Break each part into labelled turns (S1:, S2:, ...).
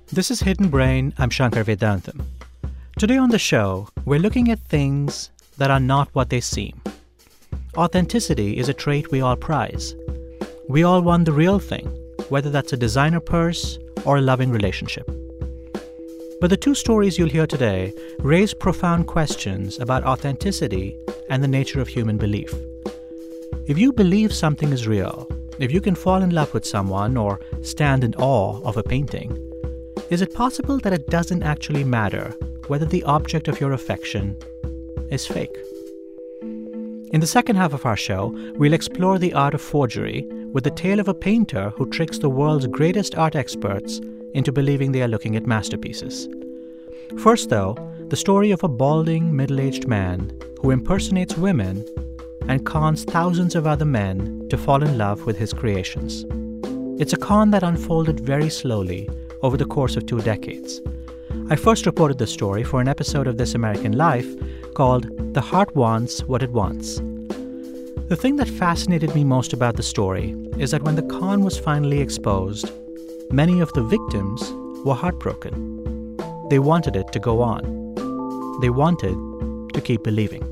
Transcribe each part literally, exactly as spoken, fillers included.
S1: This is Hidden Brain. I'm Shankar Vedantam. Today on the show, we're looking at things that are not what they seem. Authenticity is a trait we all prize. We all want the real thing, whether that's a designer purse or a loving relationship. But the two stories you'll hear today raise profound questions about authenticity and the nature of human belief. If you believe something is real, if you can fall in love with someone or stand in awe of a painting, is it possible that it doesn't actually matter whether the object of your affection is fake? In the second half of our show, we'll explore the art of forgery with the tale of a painter who tricks the world's greatest art experts into believing they are looking at masterpieces. First, though, the story of a balding, middle-aged man who impersonates women and cons thousands of other men to fall in love with his creations. It's a con that unfolded very slowly over the course of two decades. I first reported the story for an episode of This American Life called The Heart Wants What It Wants. The thing that fascinated me most about the story is that when the con was finally exposed, many of the victims were heartbroken. They wanted it to go on. They wanted to keep believing.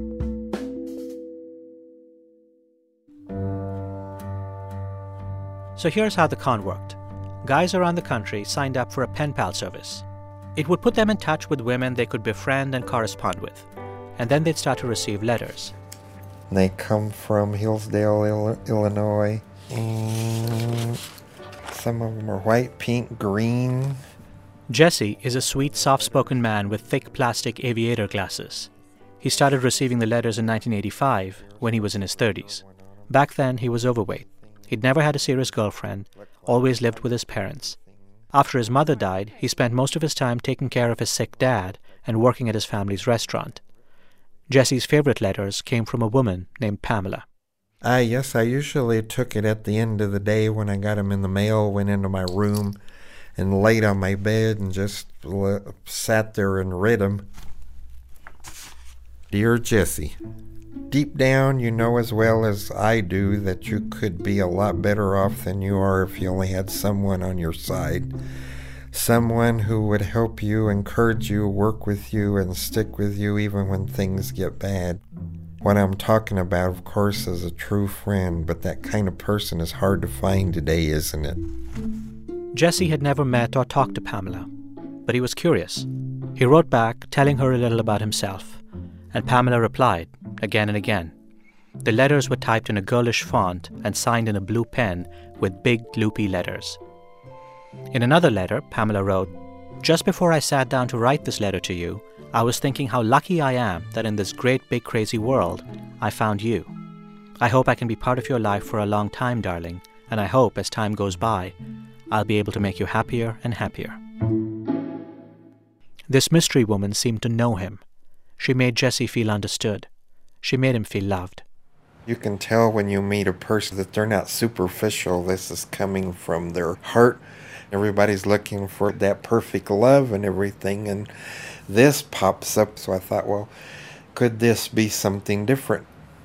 S1: So here's how the con worked. Guys around the country signed up for a pen pal service. It would put them in touch with women they could befriend and correspond with. And then they'd start to receive letters.
S2: They come from Hillsdale, Ill- Illinois. And some of them are white, pink, green.
S1: Jesse is a sweet, soft-spoken man with thick plastic aviator glasses. He started receiving the letters in nineteen eighty-five when he was in his thirties. Back then, he was overweight. He'd never had a serious girlfriend, always lived with his parents. After his mother died, he spent most of his time taking care of his sick dad and working at his family's restaurant. Jesse's favorite letters came from a woman named Pamela.
S2: Ah, yes, I usually took it at the end of the day when I got them in the mail, went into my room and laid on my bed and just l- sat there and read them. Dear Jesse, deep down you know as well as I do that you could be a lot better off than you are if you only had someone on your side. Someone who would help you, encourage you, work with you, and stick with you even when things get bad. What I'm talking about, of course, is a true friend, but that kind of person is hard to find today, isn't it?
S1: Jesse had never met or talked to Pamela, but he was curious. He wrote back, telling her a little about himself, and Pamela replied again and again. The letters were typed in a girlish font and signed in a blue pen with big, loopy letters. In another letter, Pamela wrote, "Just before I sat down to write this letter to you, I was thinking how lucky I am that in this great, big, crazy world, I found you. I hope I can be part of your life for a long time, darling, and I hope as time goes by, I'll be able to make you happier and happier." This mystery woman seemed to know him. She made Jesse feel understood. She made him feel loved.
S2: You can tell when you meet a person that they're not superficial. This is coming from their heart. Everybody's looking for that perfect love and everything, and this pops up. So I thought, well, could this be something different?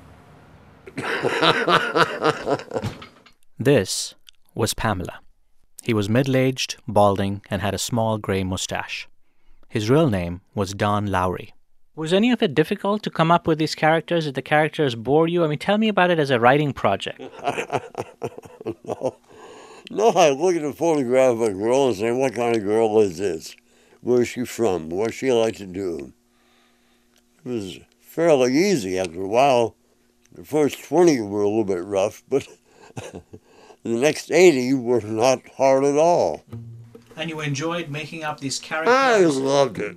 S1: This was Pamela. He was middle-aged, balding, and had a small gray mustache. His real name was Don Lowry. Was any of it difficult to come up with these characters? Did the characters bore you? I mean, tell me about it as a writing project.
S3: no. No, I look at a photograph of a girl and say, what kind of girl is this? Where is she from? What does she like to do? It was fairly easy after a while. The first twenty were a little bit rough, but the next eighty were not hard at all.
S1: And you enjoyed making up these characters?
S3: I loved it.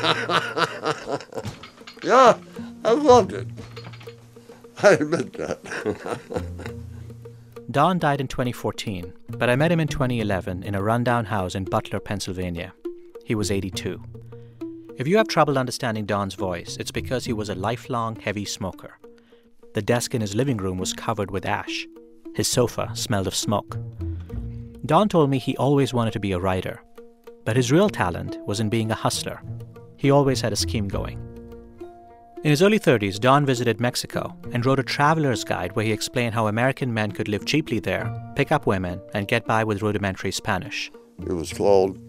S3: Yeah, I loved it. I admit that.
S1: Don died in twenty fourteen, but I met him in twenty eleven in a rundown house in Butler, Pennsylvania. He was eighty-two. If you have trouble understanding Don's voice, it's because he was a lifelong heavy smoker. The desk in his living room was covered with ash. His sofa smelled of smoke. Don told me he always wanted to be a writer, but his real talent was in being a hustler. He always had a scheme going. In his early thirties, Don visited Mexico and wrote a traveler's guide where he explained how American men could live cheaply there, pick up women, and get by with rudimentary Spanish.
S3: It was called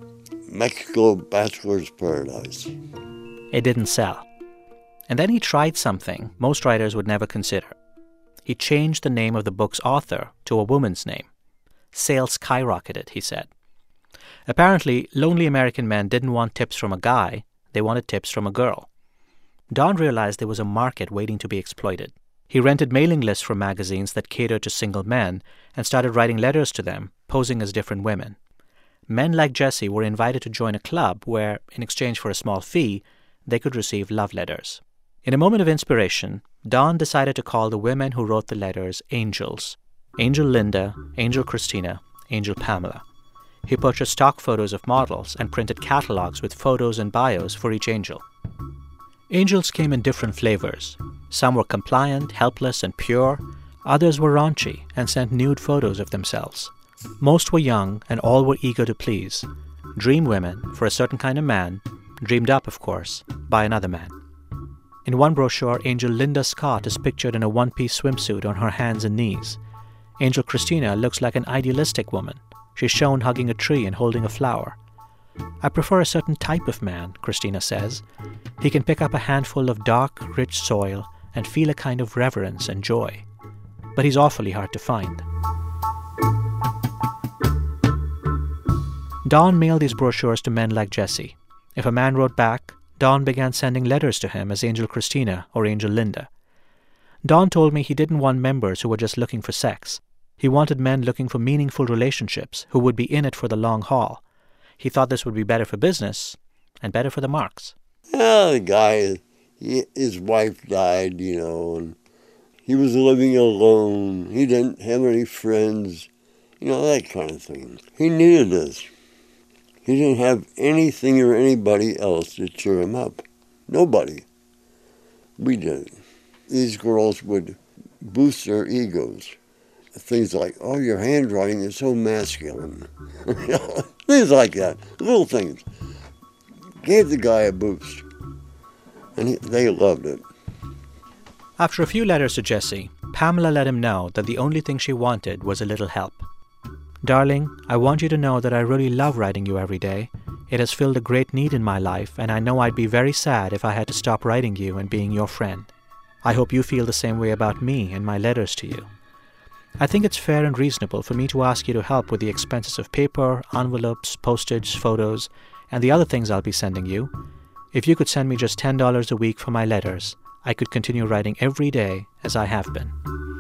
S3: Mexico Bachelor's Paradise.
S1: It didn't sell. And then he tried something most writers would never consider. He changed the name of the book's author to a woman's name. Sales skyrocketed, he said. Apparently, lonely American men didn't want tips from a guy. They wanted tips from a girl. Don realized there was a market waiting to be exploited. He rented mailing lists from magazines that catered to single men and started writing letters to them, posing as different women. Men like Jesse were invited to join a club where, in exchange for a small fee, they could receive love letters. In a moment of inspiration, Don decided to call the women who wrote the letters angels. Angel Linda, Angel Christina, Angel Pamela. He purchased stock photos of models and printed catalogs with photos and bios for each angel. Angels came in different flavors. Some were compliant, helpless, and pure. Others were raunchy and sent nude photos of themselves. Most were young, and all were eager to please. Dream women for a certain kind of man, dreamed up, of course, by another man. In one brochure, Angel Linda Scott is pictured in a one-piece swimsuit on her hands and knees. Angel Christina looks like an idealistic woman. She's shown hugging a tree and holding a flower. I prefer a certain type of man, Christina says. He can pick up a handful of dark, rich soil and feel a kind of reverence and joy. But he's awfully hard to find. Don mailed these brochures to men like Jesse. If a man wrote back, Don began sending letters to him as Angel Christina or Angel Linda. Don told me he didn't want members who were just looking for sex. He wanted men looking for meaningful relationships who would be in it for the long haul. He thought this would be better for business and better for the marks.
S3: Yeah, the guy, he, his wife died, you know, and he was living alone. He didn't have any friends, you know, that kind of thing. He needed this. He didn't have anything or anybody else to cheer him up. Nobody. We did. These girls would boost their egos. Things like, oh, your handwriting is so masculine. Things like that. Little things. Gave the guy a boost. And he, they loved it.
S1: After a few letters to Jesse, Pamela let him know that the only thing she wanted was a little help. Darling, I want you to know that I really love writing you every day. It has filled a great need in my life, and I know I'd be very sad if I had to stop writing you and being your friend. I hope you feel the same way about me and my letters to you. I think it's fair and reasonable for me to ask you to help with the expenses of paper, envelopes, postage, photos, and the other things I'll be sending you. If you could send me just ten dollars a week for my letters, I could continue writing every day as I have been.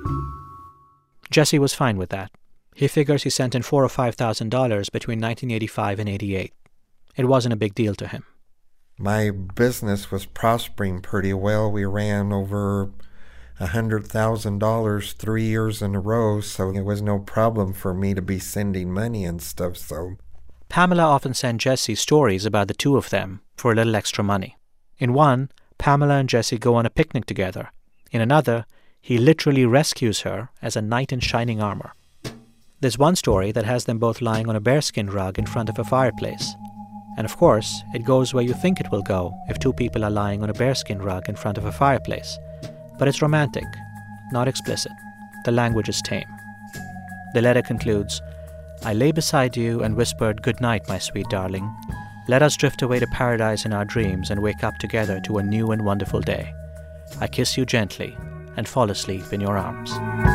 S1: Jesse was fine with that. He figures he sent in four or five thousand dollars between nineteen eighty-five and eighty-eight. It wasn't a big deal to him.
S2: My business was prospering pretty well. We ran over a hundred thousand dollars three years in a row, so it was no problem for me to be sending money and stuff. So
S1: Pamela often sent Jesse stories about the two of them for a little extra money. In one, Pamela and Jesse go on a picnic together. In another, he literally rescues her as a knight in shining armor. There's one story that has them both lying on a bearskin rug in front of a fireplace. And of course, it goes where you think it will go if two people are lying on a bearskin rug in front of a fireplace. But it's romantic, not explicit. The language is tame. The letter concludes, I lay beside you and whispered, good night, my sweet darling. Let us drift away to paradise in our dreams and wake up together to a new and wonderful day. I kiss you gently and fall asleep in your arms.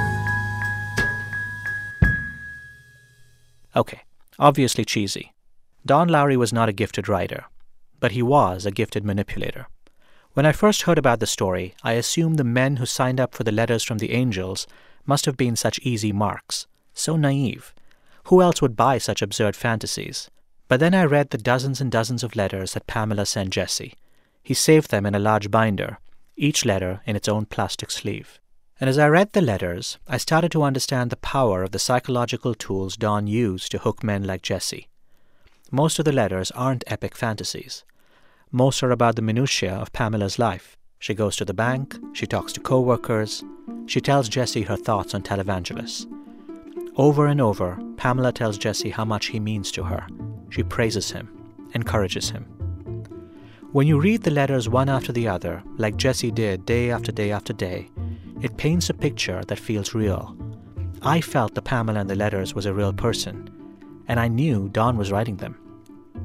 S1: Okay, obviously cheesy. Don Lowry was not a gifted writer, but he was a gifted manipulator. When I first heard about the story, I assumed the men who signed up for the letters from the angels must have been such easy marks, so naive. Who else would buy such absurd fantasies? But then I read the dozens and dozens of letters that Pamela sent Jesse. He saved them in a large binder, each letter in its own plastic sleeve. And as I read the letters, I started to understand the power of the psychological tools Don used to hook men like Jesse. Most of the letters aren't epic fantasies. Most are about the minutiae of Pamela's life. She goes to the bank, she talks to co-workers, she tells Jesse her thoughts on televangelists. Over and over, Pamela tells Jesse how much he means to her. She praises him, encourages him. When you read the letters one after the other, like Jesse did day after day after day, it paints a picture that feels real. I felt the Pamela in the letters was a real person, and I knew Don was writing them.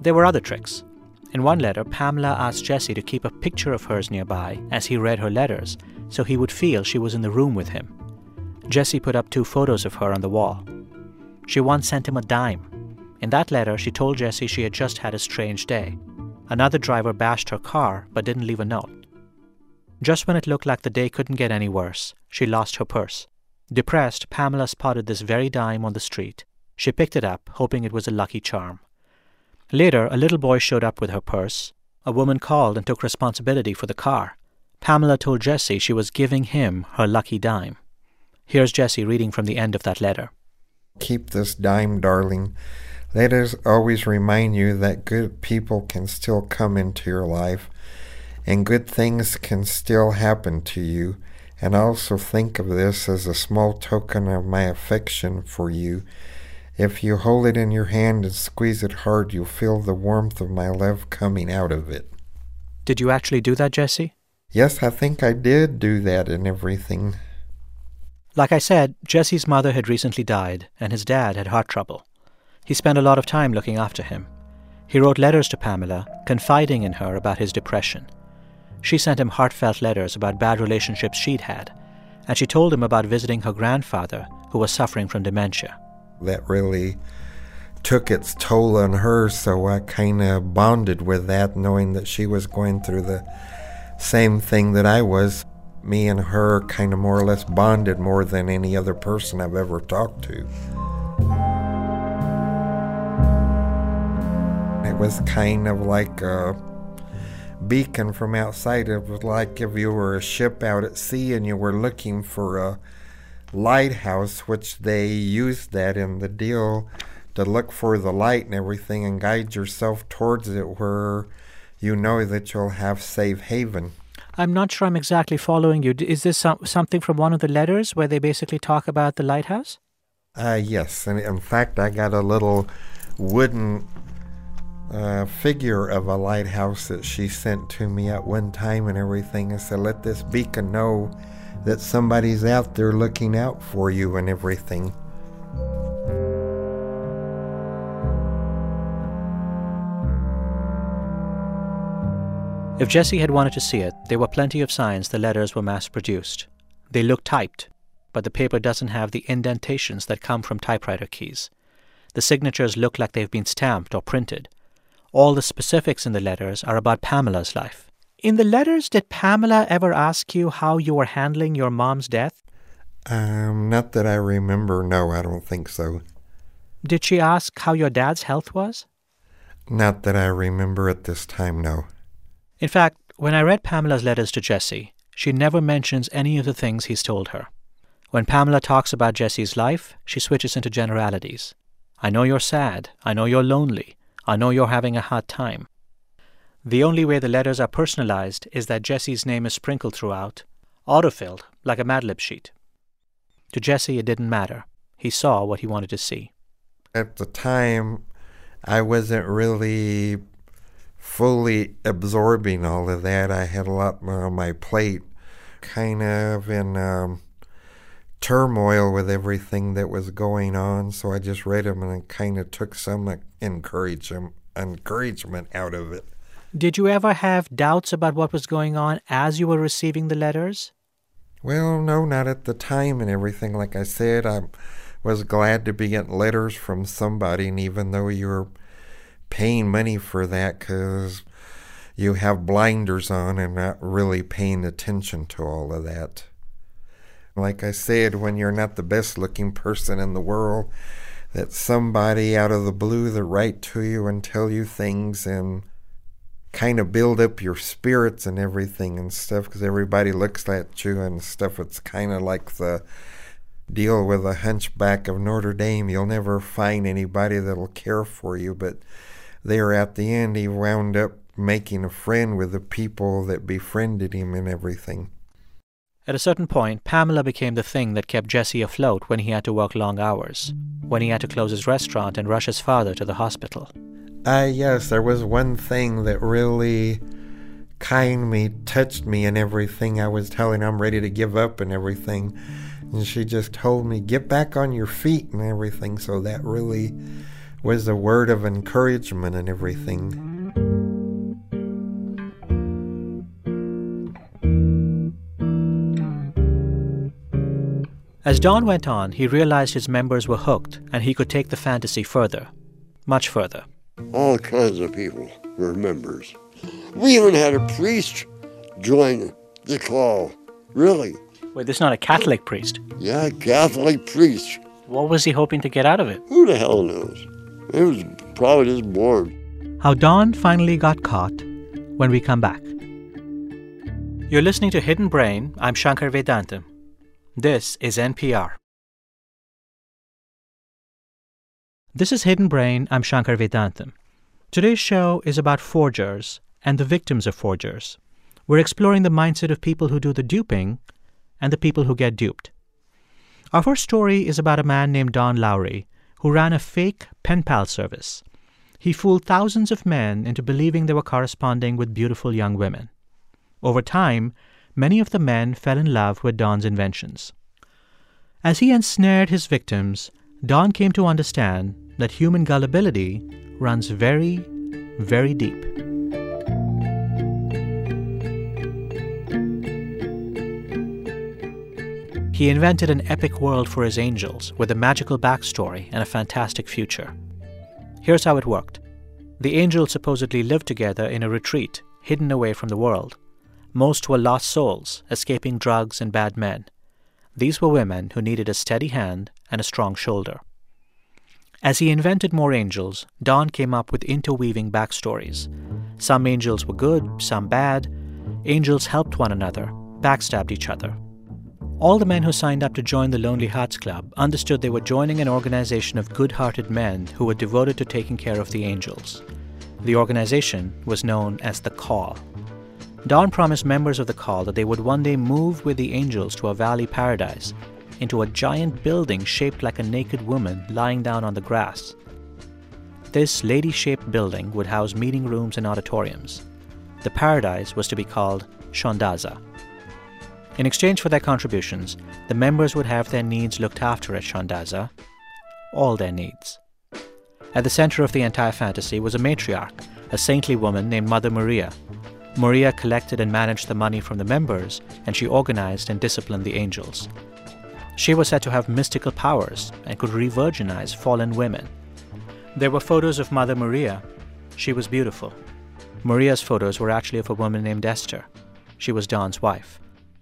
S1: There were other tricks. In one letter, Pamela asked Jesse to keep a picture of hers nearby as he read her letters so he would feel she was in the room with him. Jesse put up two photos of her on the wall. She once sent him a dime. In that letter, she told Jesse she had just had a strange day. Another driver bashed her car but didn't leave a note. Just when it looked like the day couldn't get any worse, she lost her purse. Depressed, Pamela spotted this very dime on the street. She picked it up, hoping it was a lucky charm. Later, a little boy showed up with her purse. A woman called and took responsibility for the car. Pamela told Jesse she was giving him her lucky dime. Here's Jesse reading from the end of that letter.
S2: Keep this dime, darling. Let us always remind you that good people can still come into your life, and good things can still happen to you. And also think of this as a small token of my affection for you. If you hold it in your hand and squeeze it hard, you'll feel the warmth of my love coming out of it.
S1: Did you actually do that, Jesse?
S2: Yes, I think I did do that and everything.
S1: Like I said, Jesse's mother had recently died, and his dad had heart trouble. He spent a lot of time looking after him. He wrote letters to Pamela, confiding in her about his depression. She sent him heartfelt letters about bad relationships she'd had, and she told him about visiting her grandfather, who was suffering from dementia.
S2: That really took its toll on her, so I kind of bonded with that, knowing that she was going through the same thing that I was. Me and her kind of more or less bonded more than any other person I've ever talked to. It was kind of like a beacon from outside. It was like if you were a ship out at sea and you were looking for a lighthouse, which they used that in the deal to look for the light and everything and guide yourself towards it where you know that you'll have safe haven.
S1: I'm not sure I'm exactly following you. Is this some, something from one of the letters where they basically talk about the lighthouse?
S2: Uh, yes, and in fact I got a little wooden uh, figure of a lighthouse that she sent to me at one time and everything, and said, let this beacon know that somebody's out there looking out for you and everything.
S1: If Jesse had wanted to see it, there were plenty of signs the letters were mass-produced. They look typed, but the paper doesn't have the indentations that come from typewriter keys. The signatures look like they've been stamped or printed. All the specifics in the letters are about Pamela's life. In the letters, did Pamela ever ask you how you were handling your mom's death?
S2: Um, not that I remember. No, I don't think so.
S1: Did she ask how your dad's health was?
S2: Not that I remember at this time, no.
S1: In fact, when I read Pamela's letters to Jesse, she never mentions any of the things he's told her. When Pamela talks about Jesse's life, she switches into generalities. I know you're sad. I know you're lonely. I know you're having a hard time. The only way the letters are personalized is that Jesse's name is sprinkled throughout, autofilled, like a Mad Lib sheet. To Jesse, it didn't matter. He saw what he wanted to see.
S2: At the time, I wasn't really fully absorbing all of that. I had a lot more on my plate, kind of in um, turmoil with everything that was going on, so I just read them and I kind of took some encouragement, encouragement out of it.
S1: Did you ever have doubts about what was going on as you were receiving the letters?
S2: Well, no, not at the time and everything. Like I said, I was glad to be getting letters from somebody, and even though you're paying money for that because you have blinders on and not really paying attention to all of that. Like I said, when you're not the best looking person in the world, that somebody out of the blue that write to you and tell you things and kind of build up your spirits and everything and stuff, because everybody looks at you and stuff. It's kind of like the deal with the Hunchback of Notre Dame. You'll never find anybody that'll care for you, but there at the end, he wound up making a friend with the people that befriended him and everything.
S1: At a certain point, Pamela became the thing that kept Jesse afloat when he had to work long hours, when he had to close his restaurant and rush his father to the hospital.
S2: Ah, uh, yes, there was one thing that really kind of me, touched me and everything. I was telling her I'm ready to give up and everything, and she just told me, get back on your feet and everything, so that really was a word of encouragement and everything.
S1: As Don went on, he realized his members were hooked and he could take the fantasy further, much further.
S3: All kinds of people were members. We even had a priest join the call. Really?
S1: Wait, this is not a Catholic priest?
S3: Yeah, Catholic priest.
S1: What was he hoping to get out of it?
S3: Who the hell knows? He was probably just bored.
S1: How Don finally got caught when we come back. You're listening to Hidden Brain. I'm Shankar Vedantam. This is N P R. This is Hidden Brain. I'm Shankar Vedantam. Today's show is about forgers and the victims of forgers. We're exploring the mindset of people who do the duping and the people who get duped. Our first story is about a man named Don Lowry who ran a fake pen pal service. He fooled thousands of men into believing they were corresponding with beautiful young women. Over time, many of the men fell in love with Don's inventions. As he ensnared his victims, Don came to understand that human gullibility runs very, very deep. He invented an epic world for his angels with a magical backstory and a fantastic future. Here's how it worked. The angels supposedly lived together in a retreat, hidden away from the world. Most were lost souls, escaping drugs and bad men. These were women who needed a steady hand and a strong shoulder. As he invented more angels, Don came up with interweaving backstories. Some angels were good, some bad. Angels helped one another, backstabbed each other. All the men who signed up to join the Lonely Hearts Club understood they were joining an organization of good-hearted men who were devoted to taking care of the angels. The organization was known as the Call. Don promised members of the Call that they would one day move with the angels to a valley paradise, into a giant building shaped like a naked woman lying down on the grass. This lady-shaped building would house meeting rooms and auditoriums. The paradise was to be called Shondaza. In exchange for their contributions, the members would have their needs looked after at Shondaza, all their needs. At the center of the entire fantasy was a matriarch, a saintly woman named Mother Maria. Maria collected and managed the money from the members, and she organized and disciplined the angels. She was said to have mystical powers and could re-virginize fallen women. There were photos of Mother Maria. She was beautiful. Maria's photos were actually of a woman named Esther. She was Don's wife.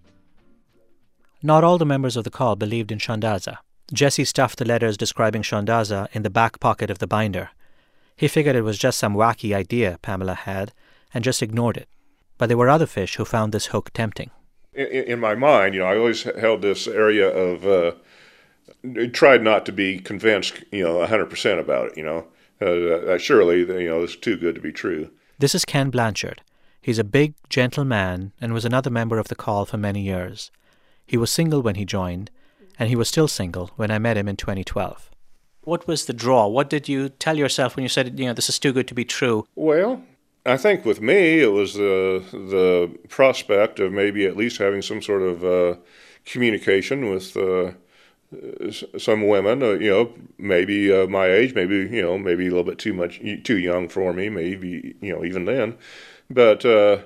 S1: Not all the members of the Call believed in Shondaza. Jesse stuffed the letters describing Shondaza in the back pocket of the binder. He figured it was just some wacky idea Pamela had and just ignored it. But there were other fish who found this hook tempting.
S4: In, in my mind, you know, I always held this area of, uh, tried not to be convinced, you know, one hundred percent about it, you know. Uh, surely, you know, it's too good to be true.
S1: This is Ken Blanchard. He's a big, gentle man and was another member of the Call for many years. He was single when he joined, and he was still single when I met him in twenty twelve. What was the draw? What did you tell yourself when you said, you know, this is too good to be true?
S4: Well, I think with me, it was the the prospect of maybe at least having some sort of uh, communication with uh, some women, uh, you know, maybe uh, my age, maybe, you know, maybe a little bit too much, too young for me, maybe, you know, even then. But uh,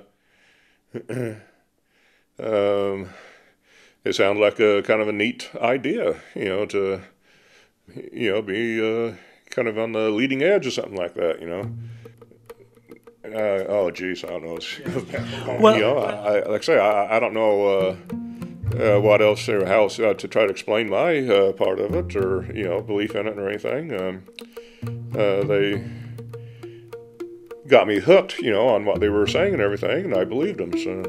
S4: um, it sounded like a kind of a neat idea, you know, to, you know, be uh, kind of on the leading edge or something like that, you know. Uh, oh, geez, I don't know. Well, you know, I, like I say, I, I don't know uh, uh, what else or how else, uh, to try to explain my uh, part of it or, you know, belief in it or anything. Um, uh, they got me hooked, you know, on what they were saying and everything, and I believed them, so.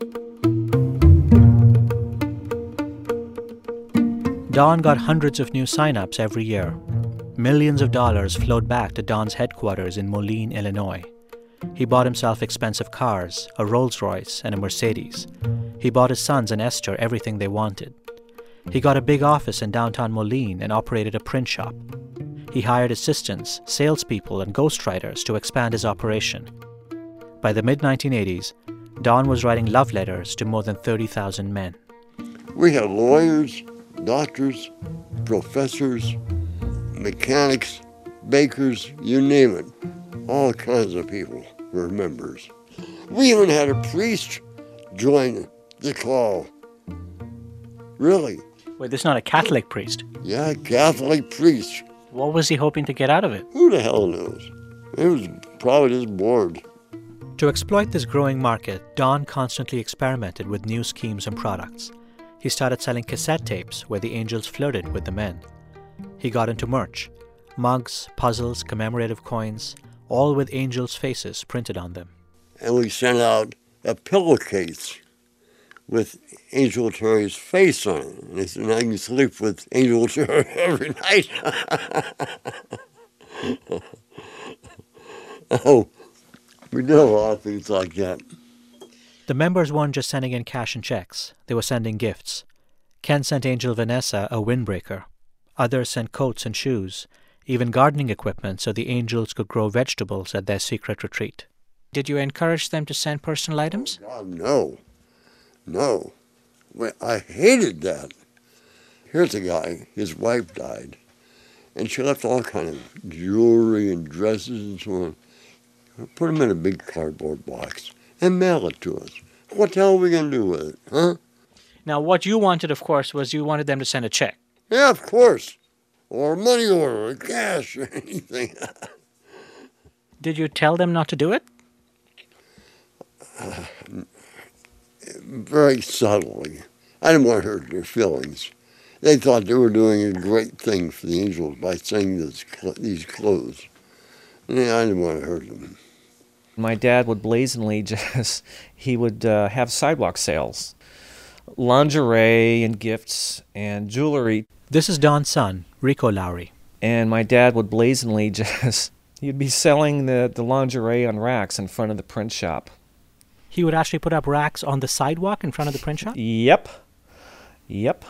S1: Don got hundreds of new sign-ups every year. Millions of dollars flowed back to Don's headquarters in Moline, Illinois. He bought himself expensive cars, a Rolls-Royce and a Mercedes. He bought his sons and Esther everything they wanted. He got a big office in downtown Moline and operated a print shop. He hired assistants, salespeople, and ghostwriters to expand his operation. By the mid nineteen eighties, Don was writing love letters to more than thirty thousand men.
S3: We had lawyers, doctors, professors, mechanics, bakers, you name it. All kinds of people were members. We even had a priest join the call. Really?
S1: Wait, this is not a Catholic priest.
S3: Yeah, Catholic priest.
S1: What was he hoping to get out of it?
S3: Who the hell knows? He was probably just bored.
S1: To exploit this growing market, Don constantly experimented with new schemes and products. He started selling cassette tapes where the angels flirted with the men. He got into merch, mugs, puzzles, commemorative coins, all with angels' faces printed on them.
S3: And we sent out a pillowcase with Angel Terry's face on it. And I said, I can sleep with Angel Terry every night. Oh, we did a lot of things like that.
S1: The members weren't just sending in cash and checks. They were sending gifts. Ken sent Angel Vanessa a windbreaker. Others sent coats and shoes, even gardening equipment so the angels could grow vegetables at their secret retreat. Did you encourage them to send personal items?
S3: Oh, God, no. No. Well, I hated that. Here's a guy, his wife died, and she left all kind of jewelry and dresses and so on. Put them in a big cardboard box and mail it to us. What the hell are we going to do with it, huh?
S1: Now, what you wanted, of course, was you wanted them to send a check.
S3: Yeah, of course. Or a money order, or cash, or anything.
S1: Did you tell them not to do it?
S3: Uh, very subtly. I didn't want to hurt their feelings. They thought they were doing a great thing for the angels by sending this, these clothes. And I didn't want to hurt them.
S5: My dad would blazingly just, he would uh, have sidewalk sales. Lingerie and gifts and jewelry.
S1: This is Don's son, Rico Lowry.
S5: And my dad would blazingly just, he'd be selling the, the lingerie on racks in front of the print shop.
S1: He would actually put up racks on the sidewalk in front of the print shop?
S5: Yep. Yep.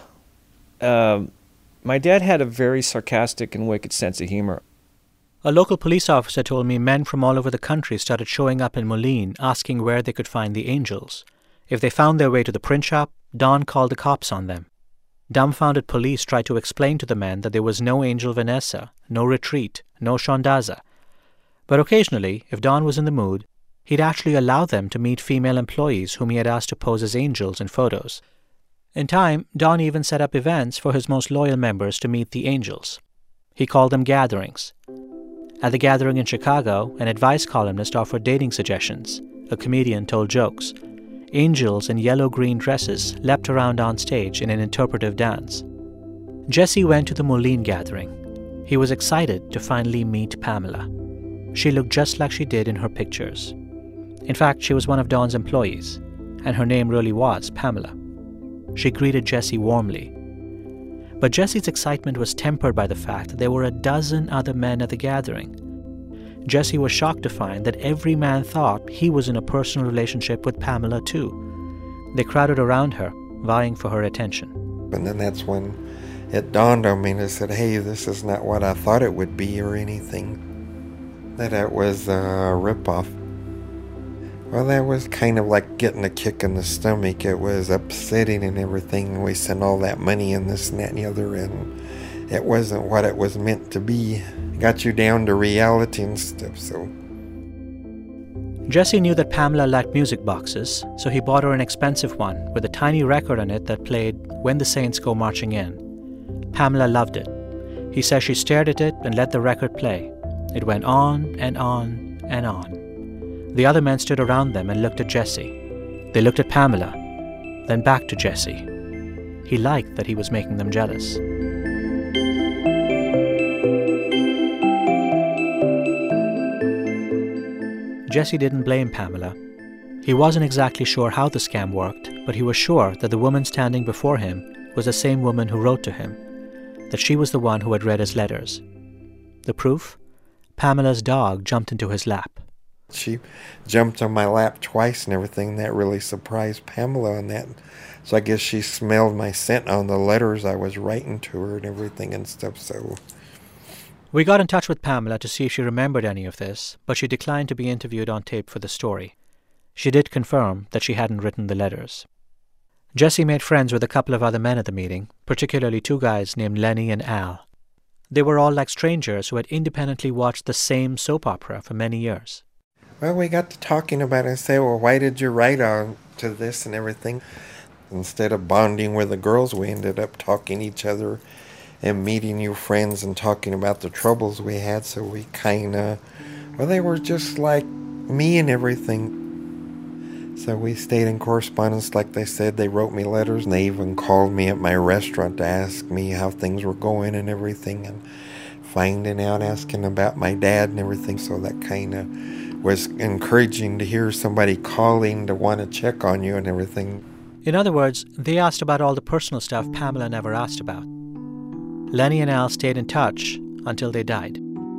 S5: Uh, my dad had a very sarcastic and wicked sense of humor.
S1: A local police officer told me men from all over the country started showing up in Moline asking where they could find the angels. If they found their way to the print shop, Don called the cops on them. Dumbfounded police tried to explain to the men that there was no Angel Vanessa, no retreat, no Shondaza. But occasionally, if Don was in the mood, he'd actually allow them to meet female employees whom he had asked to pose as angels in photos. In time, Don even set up events for his most loyal members to meet the angels. He called them gatherings. At the gathering in Chicago, an advice columnist offered dating suggestions. A comedian told jokes. Angels in yellow-green dresses leapt around on stage in an interpretive dance. Jesse went to the Moline gathering. He was excited to finally meet Pamela. She looked just like she did in her pictures. In fact, she was one of Don's employees, and her name really was Pamela. She greeted Jesse warmly. But Jesse's excitement was tempered by the fact that there were a dozen other men at the gathering. Jesse was shocked to find that every man thought he was in a personal relationship with Pamela, too. They crowded around her, vying for her attention.
S2: And then that's when it dawned on me and I said, hey, this is not what I thought it would be or anything. That it was a ripoff. Well, that was kind of like getting a kick in the stomach. It was upsetting and everything. We sent all that money and this and that and the other, and it wasn't what it was meant to be. It got you down to reality and stuff, so.
S1: Jesse knew that Pamela liked music boxes, so he bought her an expensive one with a tiny record on it that played When the Saints Go Marching In. Pamela loved it. He says she stared at it and let the record play. It went on and on and on. The other men stood around them and looked at Jesse. They looked at Pamela, then back to Jesse. He liked that he was making them jealous. Jesse didn't blame Pamela. He wasn't exactly sure how the scam worked, but he was sure that the woman standing before him was the same woman who wrote to him, that she was the one who had read his letters. The proof? Pamela's dog jumped into his lap.
S2: She jumped on my lap twice and everything. That really surprised Pamela and that. So I guess she smelled my scent on the letters I was writing to her and everything and stuff, so.
S1: We got in touch with Pamela to see if she remembered any of this, but she declined to be interviewed on tape for the story. She did confirm that she hadn't written the letters. Jesse made friends with a couple of other men at the meeting, particularly two guys named Lenny and Al. They were all like strangers who had independently watched the same soap opera for many years.
S2: Well, we got to talking about it and say, well, why did you write on to this and everything? Instead of bonding with the girls, we ended up talking to each other and meeting new friends and talking about the troubles we had. So we kind of, well, they were just like me and everything. So we stayed in correspondence, like they said. They wrote me letters, and they even called me at my restaurant to ask me how things were going and everything, and finding out, asking about my dad and everything. So that kind of was encouraging to hear somebody calling to want to check on you and everything.
S1: In other words, they asked about all the personal stuff Pamela never asked about. Lenny and Al stayed in touch until they died.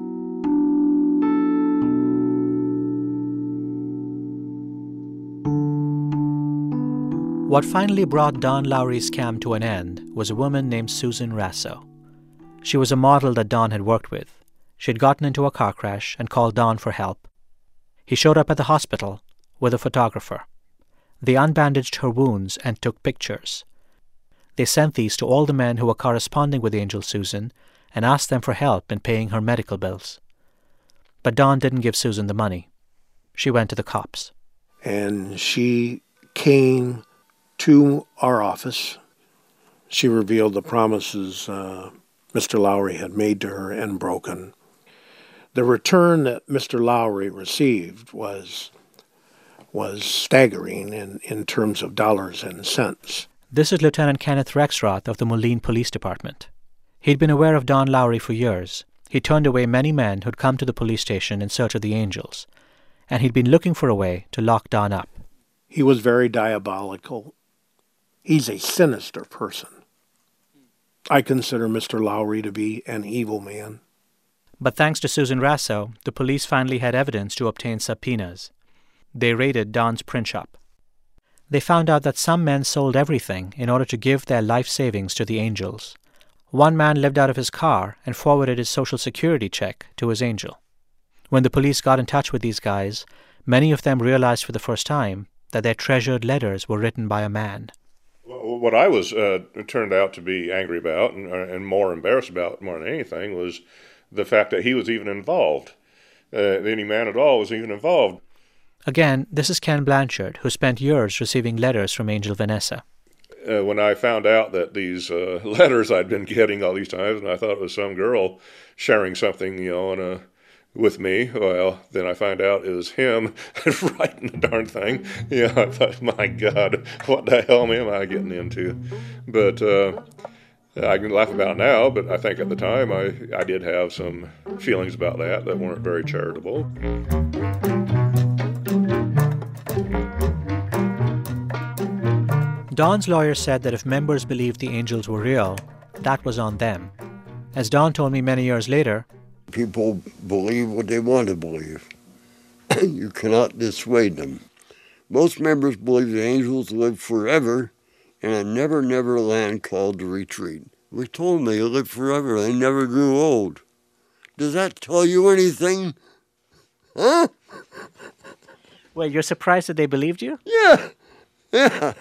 S1: What finally brought Don Lowry's scam to an end was a woman named Susan Rasso. She was a model that Don had worked with. She had gotten into a car crash and called Don for help. He showed up at the hospital with a photographer. They unbandaged her wounds and took pictures. They sent these to all the men who were corresponding with Angel Susan and asked them for help in paying her medical bills. But Don didn't give Susan the money. She went to the cops.
S6: And she came to our office. She revealed the promises uh, Mister Lowry had made to her and broken. The return that Mister Lowry received was was staggering in, in terms of dollars and cents.
S1: This is Lieutenant Kenneth Rexroth of the Moline Police Department. He'd been aware of Don Lowry for years. He turned away many men who'd come to the police station in search of the Angels, and he'd been looking for a way to lock Don up.
S6: He was very diabolical. He's a sinister person. I consider Mister Lowry to be an evil man.
S1: But thanks to Susan Rasso, the police finally had evidence to obtain subpoenas. They raided Don's print shop. They found out that some men sold everything in order to give their life savings to the Angels. One man lived out of his car and forwarded his Social Security check to his angel. When the police got in touch with these guys, many of them realized for the first time that their treasured letters were written by a man.
S4: What I was uh, turned out to be angry about and, uh, and more embarrassed about more than anything was the fact that he was even involved. Uh, any man at all was even involved.
S1: Again, this is Ken Blanchard, who spent years receiving letters from Angel Vanessa.
S4: Uh, when I found out that these uh, letters I'd been getting all these times, and I thought it was some girl sharing something, you know, on a with me, well, then I find out it was him writing the darn thing. Yeah, I thought, my God, what the hell am I getting into? But uh, I can laugh about it now, but I think at the time I, I did have some feelings about that that weren't very charitable.
S1: Don's lawyer said that if members believed the Angels were real, that was on them. As Don told me many years later,
S3: people believe what they want to believe. You cannot dissuade them. Most members believe the Angels live forever in a never, never land called the Retreat. We told them they lived forever. They never grew old. Does that tell you anything? Huh?
S1: Well, you're surprised that they believed you?
S3: Yeah. Yeah.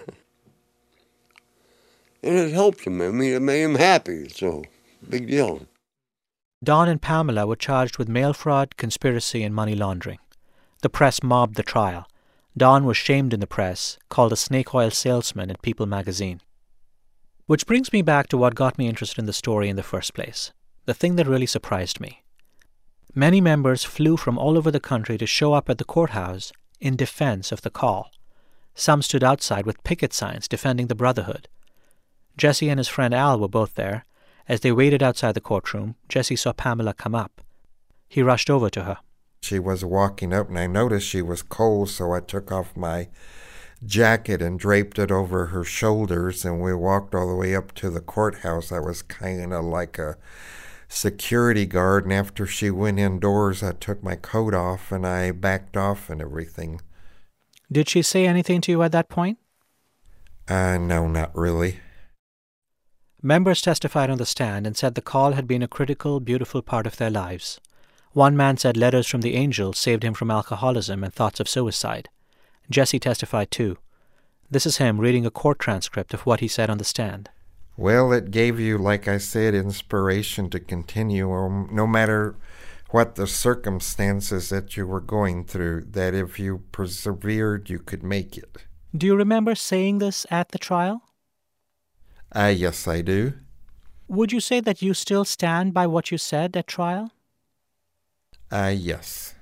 S3: And it helped them. I mean, it made them happy. So, big deal.
S1: Don and Pamela were charged with mail fraud, conspiracy, and money laundering. The press mobbed the trial. Don was shamed in the press, called a snake oil salesman at People magazine. Which brings me back to what got me interested in the story in the first place, the thing that really surprised me. Many members flew from all over the country to show up at the courthouse in defense of the call. Some stood outside with picket signs defending the Brotherhood. Jesse and his friend Al were both there. As they waited outside the courtroom, Jesse saw Pamela come up. He rushed over to her.
S2: She was walking up, and I noticed she was cold, so I took off my jacket and draped it over her shoulders, and we walked all the way up to the courthouse. I was kind of like a security guard, and after she went indoors, I took my coat off, and I backed off and everything.
S1: Did she say anything to you at that point?
S2: Uh, no, not really.
S1: Members testified on the stand and said the call had been a critical, beautiful part of their lives. One man said letters from the Angels saved him from alcoholism and thoughts of suicide. Jesse testified too. This is him reading a court transcript of what he said on the stand.
S2: Well, it gave you, like I said, inspiration to continue, um, no matter what the circumstances that you were going through, that if you persevered, you could make it.
S1: Do you remember saying this at the trial?
S2: Ah, uh, yes, I do.
S1: Would you say that you still stand by what you said at trial?
S2: Ah, uh, yes.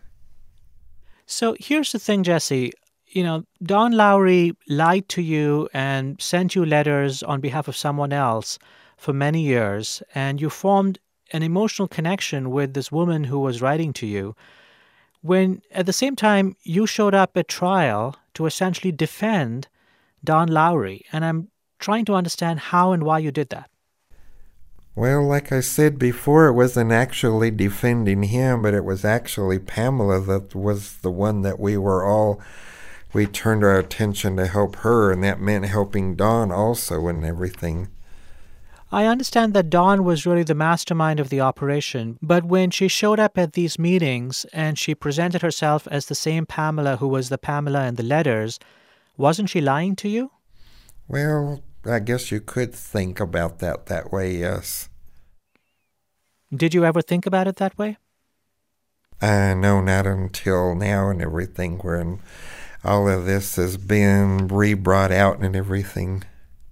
S1: So here's the thing, Jesse. You know, Don Lowry lied to you and sent you letters on behalf of someone else for many years, and you formed an emotional connection with this woman who was writing to you, when at the same time you showed up at trial to essentially defend Don Lowry. And I'm trying to understand how and why you did that.
S2: Well, like I said before, it wasn't actually defending him, but it was actually Pamela that was the one that we were all, we turned our attention to help her, and that meant helping Don also and everything.
S1: I understand that Dawn was really the mastermind of the operation, but when she showed up at these meetings and she presented herself as the same Pamela who was the Pamela in the letters, wasn't she lying to you?
S2: Well, I guess you could think about that that way, yes.
S1: Did you ever think about it that way?
S2: Uh, no, not until now and everything, when all of this has been re-brought out and everything.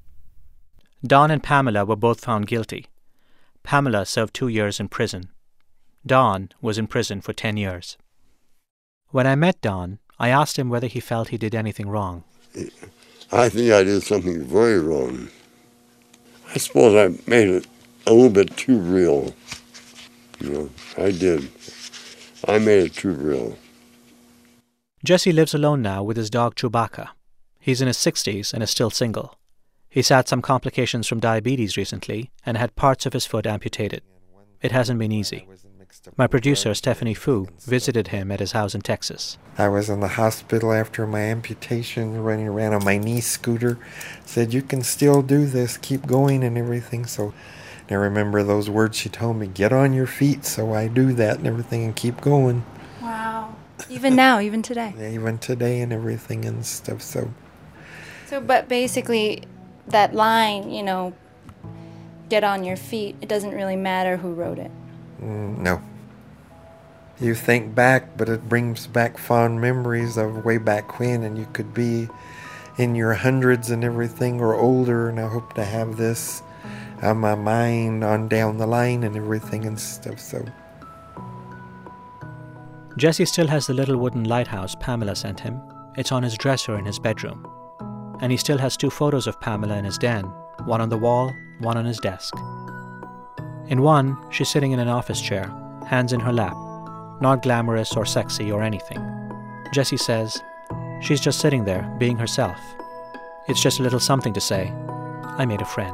S1: Don and Pamela were both found guilty. Pamela served two years in prison. Don was in prison for ten years. When I met Don, I asked him whether he felt he did anything wrong.
S3: I think I did something very wrong. I suppose I made it a little bit too real. You know, I did. I made it too real.
S1: Jesse lives alone now with his dog Chewbacca. He's in his sixties and is still single. He's had some complications from diabetes recently and had parts of his foot amputated. It hasn't been easy. My producer, Stephanie Fu, visited him at his house in Texas.
S2: I was in the hospital after my amputation, running around on my knee scooter. Said, you can still do this, keep going and everything. So I remember those words she told me, get on your feet. So I do that and everything and keep going.
S7: Wow. Even now, even today.
S2: Yeah, even today and everything and stuff. So,
S7: so but basically, that line, you know, get on your feet, it doesn't really matter who wrote it.
S2: Mm, no. You think back, but it brings back fond memories of way back when, and you could be in your hundreds and everything or older, and I hope to have this on my mind on down the line and everything and stuff, so.
S1: Jesse still has the little wooden lighthouse Pamela sent him. It's on his dresser in his bedroom. And he still has two photos of Pamela in his den, one on the wall, one on his desk. In one, she's sitting in an office chair, hands in her lap, not glamorous or sexy or anything. Jesse says, she's just sitting there, being herself. It's just a little something to say, I made a friend.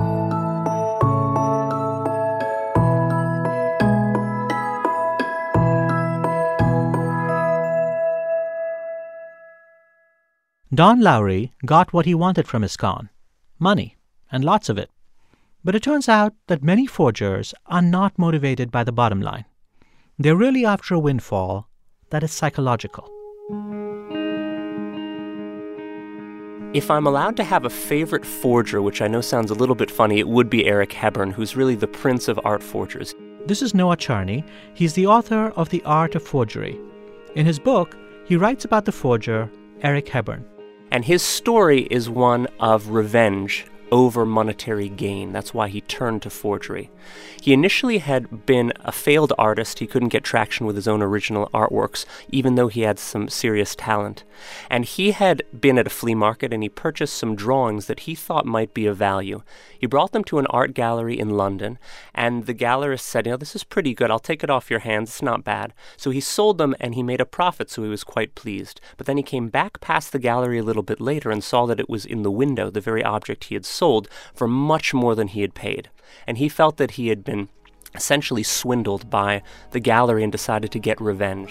S1: Don Lowry got what he wanted from his con, money, and lots of it. But it turns out that many forgers are not motivated by the bottom line. They're really after a windfall that is psychological.
S8: If I'm allowed to have a favorite forger, which I know sounds a little bit funny, it would be Eric Hebern, who's really the prince of art forgers.
S1: This is Noah Charney. He's the author of The Art of Forgery. In his book, he writes about the forger, Eric Hebern.
S8: And his story is one of revenge over monetary gain. That's why he turned to forgery. He initially had been a failed artist. He couldn't get traction with his own original artworks, even though he had some serious talent. And he had been at a flea market and he purchased some drawings that he thought might be of value. He brought them to an art gallery in London, and the gallerist said, you know, this is pretty good. I'll take it off your hands. It's not bad. So he sold them and he made a profit, so he was quite pleased. But then he came back past the gallery a little bit later and saw that it was in the window, the very object he had sold, for much more than he had paid. And he felt that he had been essentially swindled by the gallery and decided to get revenge.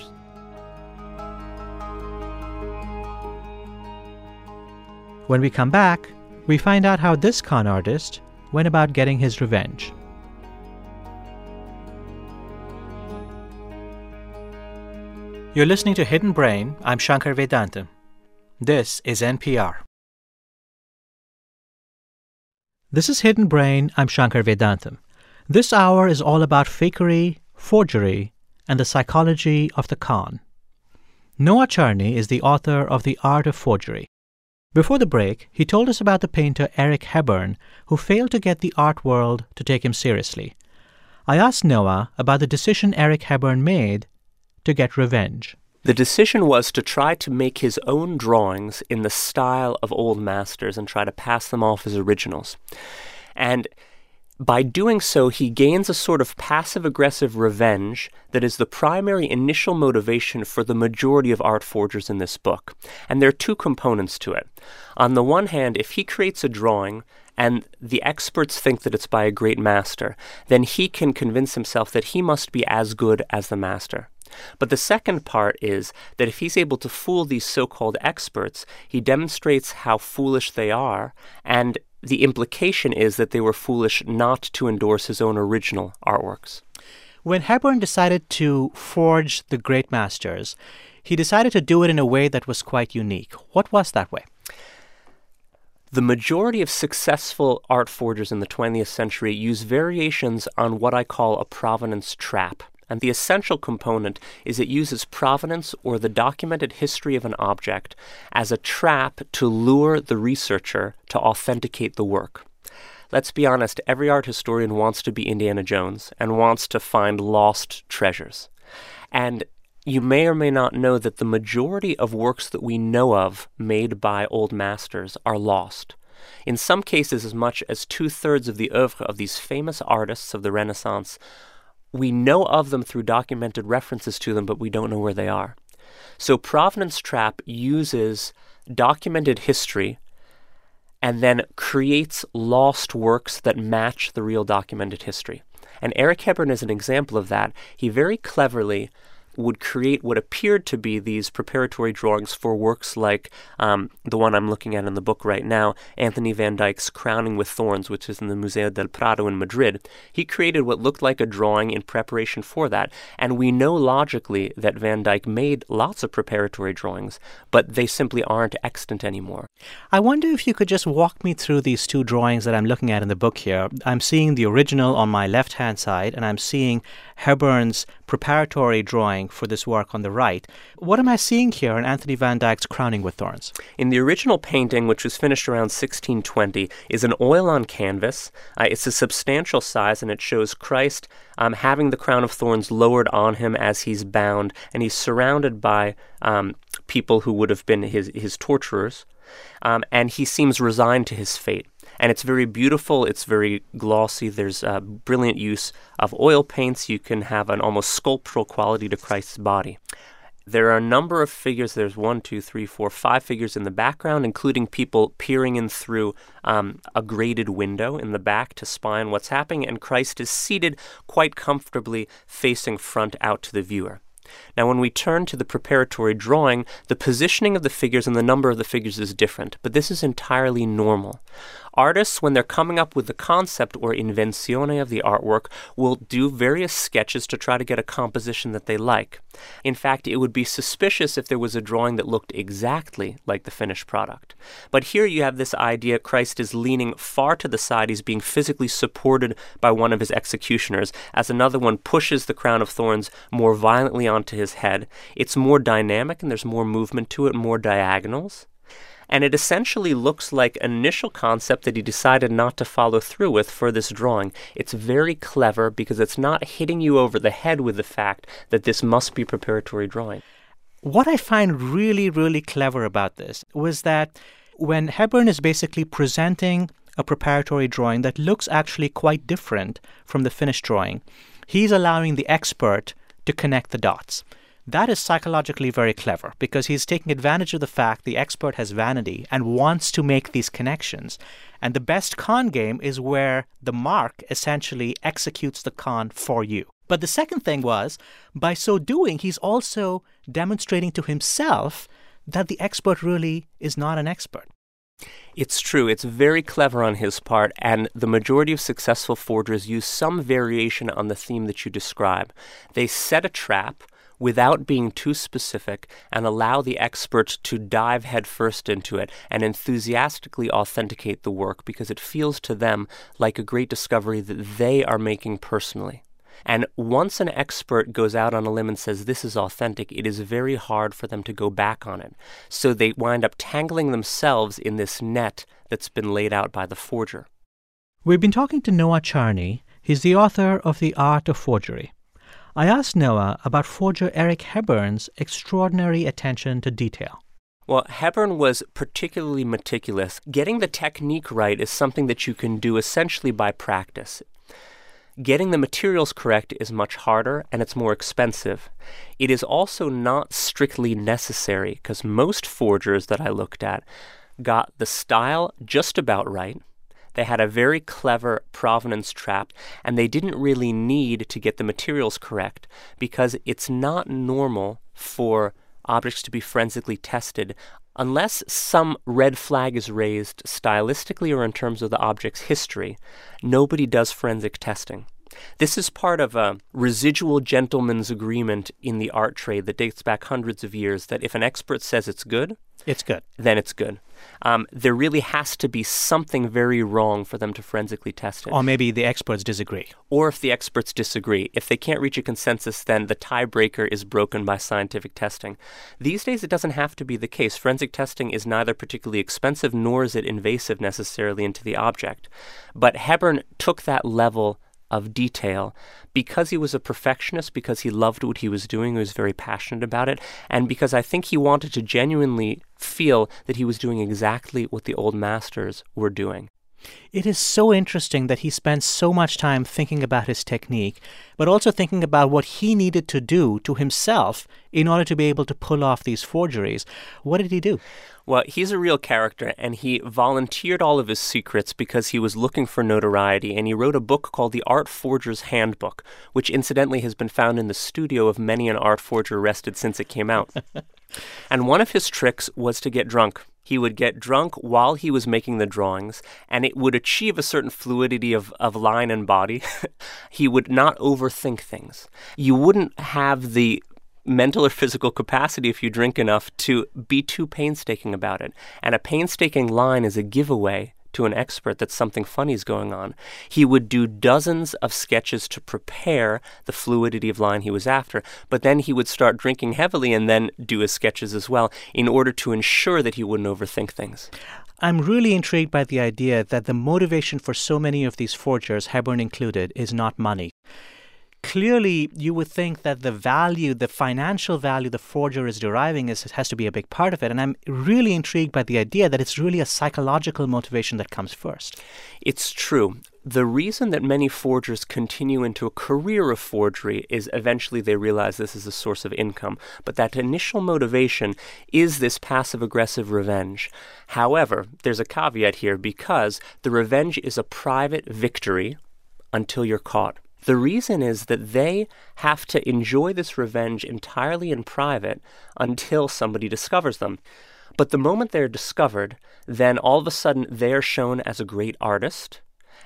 S1: When we come back, we find out how this con artist went about getting his revenge. You're listening to Hidden Brain. I'm Shankar Vedantam. This is N P R. This is Hidden Brain. I'm Shankar Vedantam. This hour is all about fakery, forgery, and the psychology of the con. Noah Charney is the author of The Art of Forgery. Before the break, he told us about the painter Eric Hebern, who failed to get the art world to take him seriously. I asked Noah about the decision Eric Hebern made to get revenge.
S8: The decision was to try to make his own drawings in the style of old masters and try to pass them off as originals. And by doing so, he gains a sort of passive-aggressive revenge that is the primary initial motivation for the majority of art forgers in this book. And there are two components to it. On the one hand, if he creates a drawing and the experts think that it's by a great master, then he can convince himself that he must be as good as the master. But the second part is that if he's able to fool these so-called experts, he demonstrates how foolish they are, and the implication is that they were foolish not to endorse his own original artworks.
S1: When Hebern decided to forge the great masters, he decided to do it in a way that was quite unique. What was that way?
S8: The majority of successful art forgers in the twentieth century use variations on what I call a provenance trap. And the essential component is it uses provenance, or the documented history of an object, as a trap to lure the researcher to authenticate the work. Let's be honest, every art historian wants to be Indiana Jones and wants to find lost treasures. And you may or may not know that the majority of works that we know of made by old masters are lost. In some cases, as much as two-thirds of the oeuvre of these famous artists of the Renaissance, we know of them through documented references to them, but we don't know where they are. So Provenance Trap uses documented history and then creates lost works that match the real documented history. And Eric Hebern is an example of that. He very cleverly would create what appeared to be these preparatory drawings for works like um, the one I'm looking at in the book right now, Anthony van Dyck's Crowning with Thorns, which is in the Museo del Prado in Madrid. He created what looked like a drawing in preparation for that, and we know logically that Van Dyck made lots of preparatory drawings, but they simply aren't extant anymore.
S1: I wonder if you could just walk me through these two drawings that I'm looking at in the book here. I'm seeing the original on my left-hand side, and I'm seeing Hebern's preparatory drawing for this work on the right. What am I seeing here in Anthony van Dyck's Crowning with Thorns?
S8: In the original painting, which was finished around sixteen twenty, is an oil on canvas. Uh, it's a substantial size, and it shows Christ um, having the crown of thorns lowered on him as he's bound, and he's surrounded by um, people who would have been his, his torturers, um, and he seems resigned to his fate. And it's very beautiful. It's very glossy. There's a brilliant use of oil paints. You can have an almost sculptural quality to Christ's body. There are a number of figures. There's one, two, three, four, five figures in the background, including people peering in through um, a grated window in the back to spy on what's happening. And Christ is seated quite comfortably facing front out to the viewer. Now, when we turn to the preparatory drawing, the positioning of the figures and the number of the figures is different, but this is entirely normal. Artists, when they're coming up with the concept or invenzione of the artwork, will do various sketches to try to get a composition that they like. In fact, it would be suspicious if there was a drawing that looked exactly like the finished product. But here you have this idea Christ is leaning far to the side. He's being physically supported by one of his executioners, as another one pushes the crown of thorns more violently onto his head. It's more dynamic and there's more movement to it, more diagonals. And it essentially looks like an initial concept that he decided not to follow through with for this drawing. It's very clever because it's not hitting you over the head with the fact that this must be preparatory drawing.
S1: What I find really, really clever about this was that when Hebern is basically presenting a preparatory drawing that looks actually quite different from the finished drawing, he's allowing the expert to connect the dots. That is psychologically very clever because he's taking advantage of the fact the expert has vanity and wants to make these connections. And the best con game is where the mark essentially executes the con for you. But the second thing was, by so doing, he's also demonstrating to himself that the expert really is not an expert.
S8: It's true. It's very clever on his part, and the majority of successful forgers use some variation on the theme that you describe. They set a trap without being too specific and allow the expert to dive headfirst into it and enthusiastically authenticate the work because it feels to them like a great discovery that they are making personally. And once an expert goes out on a limb and says this is authentic, it is very hard for them to go back on it. So they wind up tangling themselves in this net that's been laid out by the forger.
S1: We've been talking to Noah Charney. He's the author of The Art of Forgery. I asked Noah about forger Eric Hebern's extraordinary attention to detail.
S8: Well, Hebern was particularly meticulous. Getting the technique right is something that you can do essentially by practice. Getting the materials correct is much harder, and it's more expensive. It is also not strictly necessary, because most forgers that I looked at got the style just about right. They had a very clever provenance trap, and they didn't really need to get the materials correct, because it's not normal for objects to be forensically tested unless some red flag is raised stylistically or in terms of the object's history. Nobody does forensic testing. This is part of a residual gentleman's agreement in the art trade that dates back hundreds of years, that if an expert says it's good,
S1: it's good.
S8: Then it's good. Um, there really has to be something very wrong for them to forensically test it.
S1: Or maybe the experts disagree.
S8: Or if the experts disagree. If they can't reach a consensus, then the tiebreaker is broken by scientific testing. These days, it doesn't have to be the case. Forensic testing is neither particularly expensive nor is it invasive necessarily into the object. But Hebern took that level of detail because he was a perfectionist, because he loved what he was doing, he was very passionate about it, and because I think he wanted to genuinely feel that he was doing exactly what the old masters were doing.
S1: It is so interesting that he spent so much time thinking about his technique, but also thinking about what he needed to do to himself in order to be able to pull off these forgeries. What did he do?
S8: Well, he's a real character, and he volunteered all of his secrets because he was looking for notoriety, and he wrote a book called The Art Forger's Handbook, which incidentally has been found in the studio of many an art forger arrested since it came out. And one of his tricks was to get drunk. He would get drunk while he was making the drawings, and it would achieve a certain fluidity of, of line and body. He would not overthink things. You wouldn't have the mental or physical capacity, if you drink enough, to be too painstaking about it. And a painstaking line is a giveaway to an expert that something funny is going on. He would do dozens of sketches to prepare the fluidity of line he was after, but then he would start drinking heavily and then do his sketches as well in order to ensure that he wouldn't overthink things.
S1: I'm really intrigued by the idea that the motivation for so many of these forgers, Hebern included, is not money. Clearly, you would think that the value, the financial value the forger is deriving is, has to be a big part of it. And I'm really intrigued by the idea that it's really a psychological motivation that comes first.
S8: It's true. The reason that many forgers continue into a career of forgery is eventually they realize this is a source of income. But that initial motivation is this passive-aggressive revenge. However, there's a caveat here because the revenge is a private victory until you're caught. The reason is that they have to enjoy this revenge entirely in private until somebody discovers them. But the moment they're discovered, then all of a sudden they're shown as a great artist,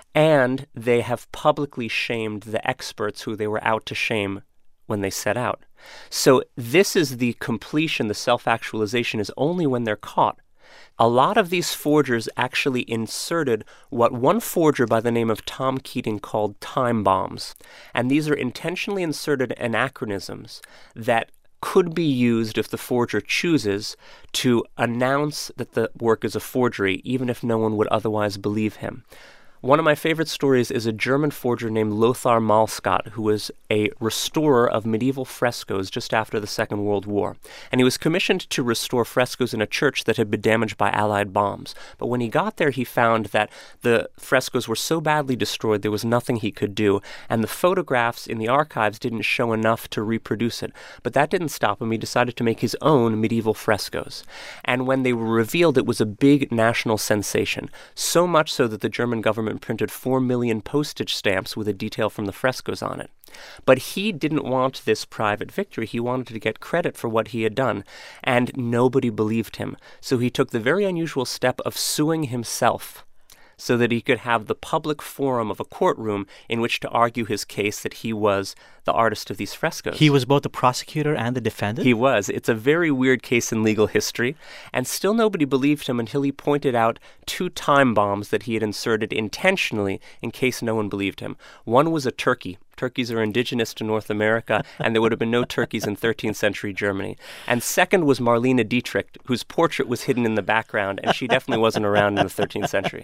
S8: and they have publicly shamed the experts who they were out to shame when they set out. So this is the completion, the self-actualization is only when they're caught. A lot of these forgers actually inserted what one forger by the name of Tom Keating called time bombs. And these are intentionally inserted anachronisms that could be used if the forger chooses to announce that the work is a forgery, even if no one would otherwise believe him. One of my favorite stories is a German forger named Lothar Malscott, who was a restorer of medieval frescoes just after the Second World War. And he was commissioned to restore frescoes in a church that had been damaged by Allied bombs. But when he got there, he found that the frescoes were so badly destroyed there was nothing he could do, and the photographs in the archives didn't show enough to reproduce it. But that didn't stop him. He decided to make his own medieval frescoes. And when they were revealed, it was a big national sensation, so much so that the German government printed four million postage stamps with a detail from the frescoes on it. But he didn't want this private victory. He wanted to get credit for what he had done, and nobody believed him. So he took the very unusual step of suing himself. so that he could have the public forum of a courtroom in which to argue his case that he was the artist of these frescoes.
S1: He was both the prosecutor and the defendant?
S8: He was. It's a very weird case in legal history, and still nobody believed him until he pointed out two time bombs that he had inserted intentionally in case no one believed him. One was a turkey. Turkeys are indigenous to North America, and there would have been no turkeys in thirteenth century Germany. And second was Marlene Dietrich, whose portrait was hidden in the background, and she definitely wasn't around in the thirteenth century.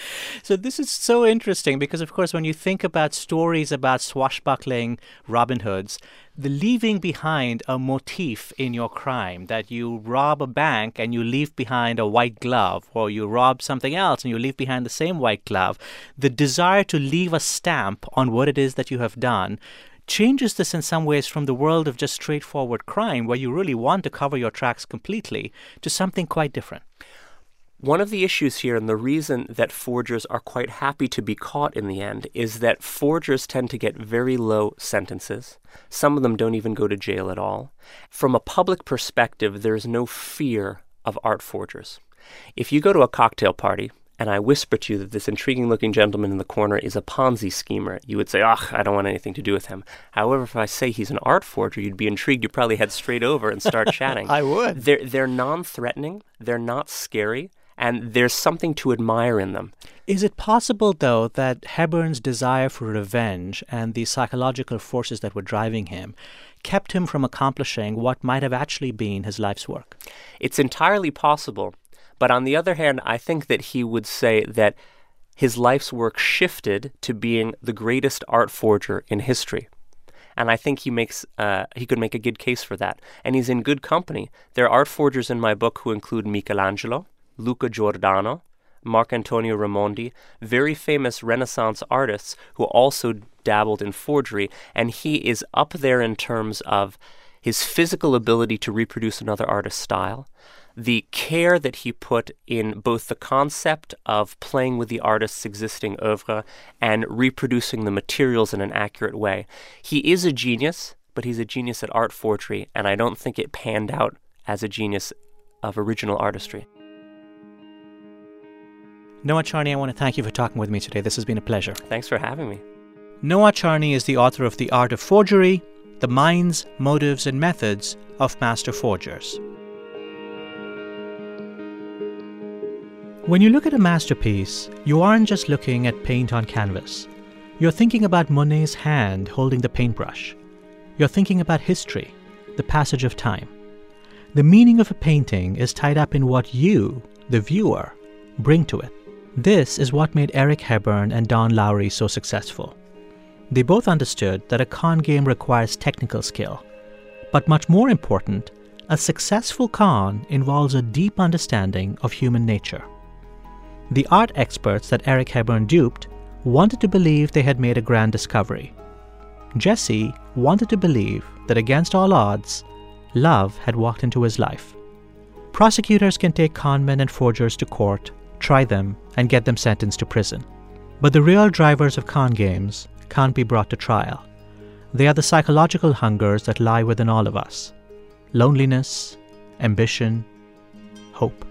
S1: So this is so interesting because, of course, when you think about stories about swashbuckling Robin Hoods, the leaving behind a motif in your crime, that you rob a bank and you leave behind a white glove, or you rob something else and you leave behind the same white glove, the desire to leave a stamp on what it is that you have done changes this in some ways from the world of just straightforward crime, where you really want to cover your tracks completely, to something quite different.
S8: One of the issues here, and the reason that forgers are quite happy to be caught in the end, is that forgers tend to get very low sentences. Some of them don't even go to jail at all. From a public perspective, there's no fear of art forgers. If you go to a cocktail party, and I whisper to you that this intriguing-looking gentleman in the corner is a Ponzi schemer, you would say, ugh, I don't want anything to do with him. However, if I say he's an art forger, you'd be intrigued. You'd probably head straight over and start chatting.
S1: I would.
S8: They're, they're non-threatening. They're not scary. And there's something to admire in them.
S1: Is it possible, though, that Hepburn's desire for revenge and the psychological forces that were driving him kept him from accomplishing what might have actually been his life's work?
S8: It's entirely possible. But on the other hand, I think that he would say that his life's work shifted to being the greatest art forger in history. And I think he makes uh, he could make a good case for that. And he's in good company. There are art forgers in my book who include Michelangelo, Luca Giordano, Marcantonio Raimondi, very famous Renaissance artists who also dabbled in forgery, and he is up there in terms of his physical ability to reproduce another artist's style, the care that he put in both the concept of playing with the artist's existing oeuvre and reproducing the materials in an accurate way. He is a genius, but he's a genius at art forgery, and I don't think it panned out as a genius of original artistry.
S1: Noah Charney, I want to thank you for talking with me today. This has been a pleasure.
S8: Thanks for having me.
S1: Noah Charney is the author of The Art of Forgery, The Minds, Motives, and Methods of Master Forgers. When you look at a masterpiece, you aren't just looking at paint on canvas. You're thinking about Monet's hand holding the paintbrush. You're thinking about history, the passage of time. The meaning of a painting is tied up in what you, the viewer, bring to it. This is what made Eric Hepburn and Don Lowry so successful. They both understood that a con game requires technical skill. But much more important, a successful con involves a deep understanding of human nature. The art experts that Eric Hepburn duped wanted to believe they had made a grand discovery. Jesse wanted to believe that against all odds, love had walked into his life. Prosecutors can take conmen and forgers to court, try them, and get them sentenced to prison. But the real drivers of con games can't be brought to trial. They are the psychological hungers that lie within all of us. Loneliness, ambition, hope.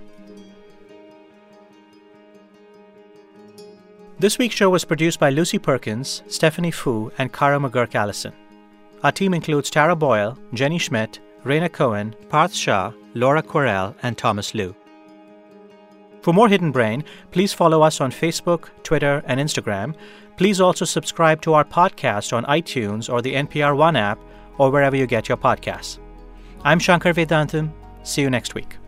S1: This week's show was produced by Lucy Perkins, Stephanie Fu, and Cara McGurk-Allison. Our team includes Tara Boyle, Jenny Schmidt, Raina Cohen, Parth Shah, Laura Querelle, and Thomas Liu. For more Hidden Brain, please follow us on Facebook, Twitter, and Instagram. Please also subscribe to our podcast on iTunes or the N P R One app or wherever you get your podcasts. I'm Shankar Vedantam. See you next week.